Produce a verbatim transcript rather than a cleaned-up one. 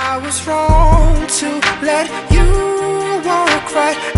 I was wrong to let you walk right